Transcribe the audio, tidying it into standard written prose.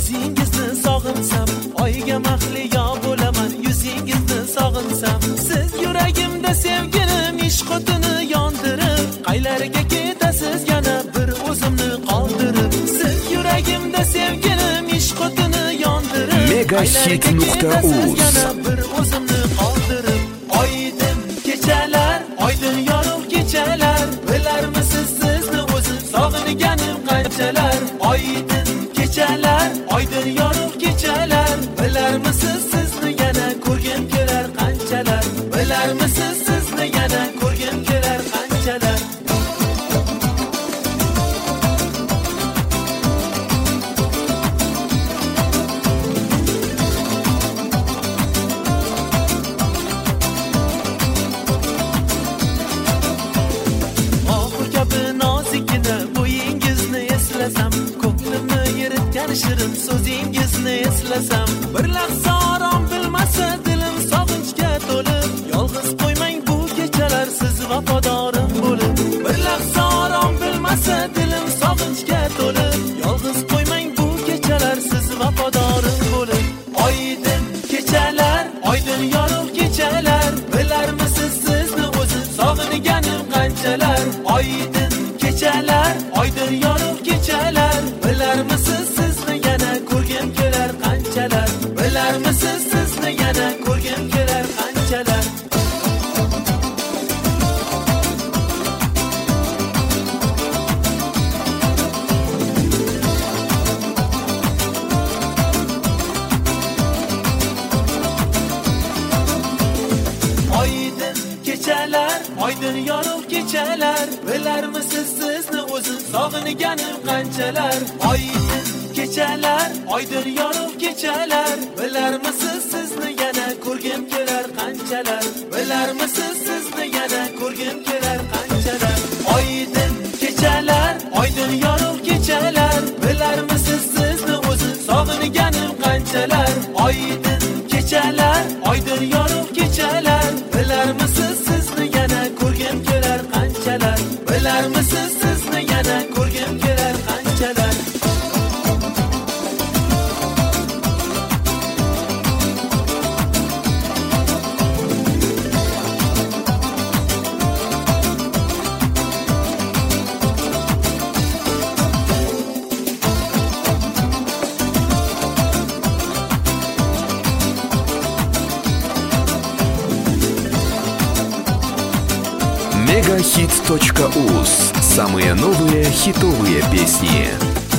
o'zingizni sog'insam, oyga mahliyo bo'laman, yuzingizni sog'insam. Siz yuragimda sevginim, ishq o'tini yondirib, qaylarga ketasiz yana bir o'zimni qoldirib. Siz yuragimda sevginim, ishq o'tini yondirib, megahit.uz yana bir o'zimni qoldirib. Oydin kechalar, oydin yorug' kechalar, bilarmisiz sizni o'zim sog'inganim qanchalar. Oydin kechalar, oydin yorug' kechalar, bilarmisiz sizni yana ko'rgim kelar qanchalar. Bilarmisiz sizni yana ko'rgim kelar qanchalar. Shirin so'zingizni eslasam, bir lahza orom bilmasa dilim sog'inchga to'lib. Yolg'iz qo'ymang bu kechalar siz vafodorim bo'lib. Bir lahza orom bilmasa dilim sog'inchga to'lib. Yolg'iz qo'ymang bu kechalar siz vafodorim bo'lib. Oydin kechalar, oydin yorug' kechalar, bilarmisiz sizni o'zim sog'inganim qanchalar. Oydin kechalar, oydin yorug' kechalar, bilarmisiz sizni yana ko'rgim kelar qanchalar. Bilarmisiz sizni yana ko'rgim kelar qanchalar. Oydin kechalar, oydin yorug' kechalar, bilarmisiz sizni o'zim sog'inganim qanchalar. Oydin kechalar, oydin yorug' kechalar, bilarmisiz sizni yana ko'rgim kelar qanchalar. Bilarmisiz sizni yana ko'rgim kelar qanchalar. Oydin kechalar, oydin yorug' kechalar, bilarmisiz sizni o'zim sog'inganim qanchalar. Oydin kechalar, oydin yorug' kechalar, bilarmisiz sizni yana ko'rgim kelar qanchalar. Bilarmisiz sizni yana ko'rgim kelar qanchalar. megahit.uz. Самые новые хитовые песни.